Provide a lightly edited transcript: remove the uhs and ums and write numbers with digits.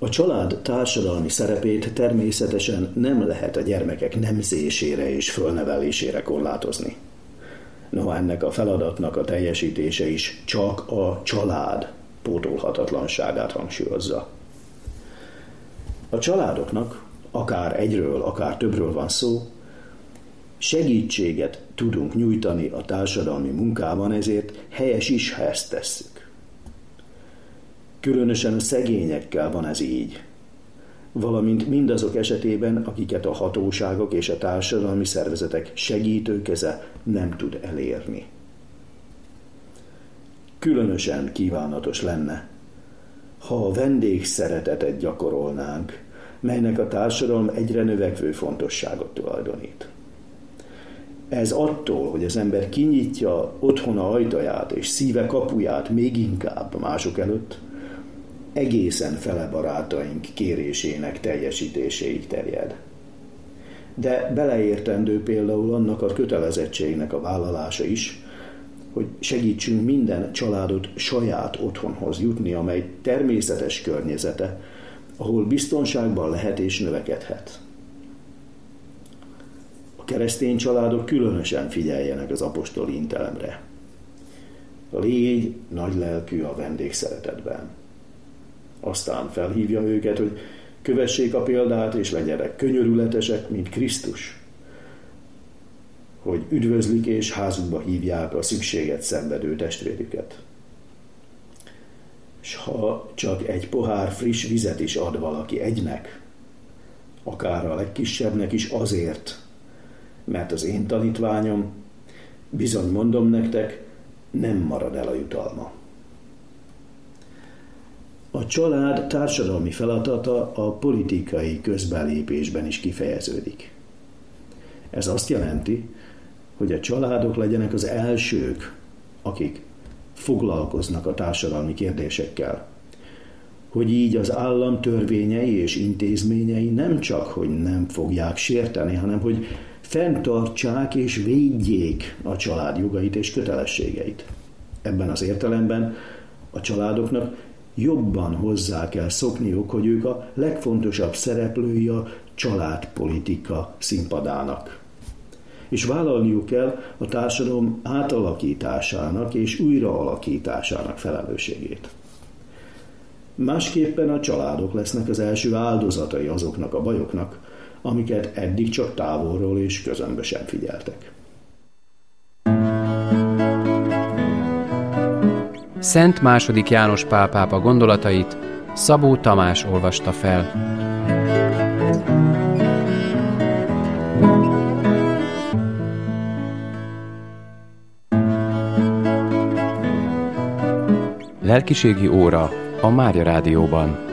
A család társadalmi szerepét természetesen nem lehet a gyermekek nemzésére és fölnevelésére korlátozni. Noha ennek a feladatnak a teljesítése is csak a család pótolhatatlanságát hangsúlyozza. A családoknak, akár egyről, akár többről van szó, segítséget tudunk nyújtani a társadalmi munkában, ezért helyes is, ha ezt tesszük. Különösen a szegényekkel van ez így, valamint mindazok esetében, akiket a hatóságok és a társadalmi szervezetek segítőkeze nem tud elérni. Különösen kívánatos lenne, ha a vendégszeretetet gyakorolnánk, melynek a társadalom egyre növekvő fontosságot tulajdonít. Ez attól, hogy az ember kinyitja otthona ajtaját és szíve kapuját még inkább mások előtt, egészen fele barátaink kérésének teljesítéséig terjed. De beleértendő például annak a kötelezettségnek a vállalása is, hogy segítsünk minden családot saját otthonhoz jutni, amely természetes környezete, ahol biztonságban lehet és növekedhet. A keresztény családok különösen figyeljenek az apostoli intelemre. Légy nagylelkű a vendégszeretetben. Aztán felhívja őket, hogy kövessék a példát, és legyenek könyörületesek, mint Krisztus, hogy üdvözlik és házukba hívják a szükséget szenvedő testvérüket. És ha csak egy pohár friss vizet is ad valaki egynek, akár a legkisebbnek is azért, mert az én tanítványom, bizony mondom nektek, nem marad el a jutalma. A család társadalmi feladata a politikai közbelépésben is kifejeződik. Ez azt jelenti, hogy a családok legyenek az elsők, akik foglalkoznak a társadalmi kérdésekkel. Hogy így az állam törvényei és intézményei nem csak, hogy nem fogják sérteni, hanem hogy fenntartsák és védjék a család jogait és kötelességeit. Ebben az értelemben a családoknak jobban hozzá kell szokniuk, hogy ők a legfontosabb szereplői a családpolitika színpadának. És vállalniuk kell a társadalom átalakításának és újraalakításának felelősségét. Másképpen a családok lesznek az első áldozatai azoknak a bajoknak, amiket eddig csak távolról és közömbösen figyeltek. Szent II. János Pál pápa gondolatait Szabó Tamás olvasta fel. Lelkiségi óra a Mária Rádióban.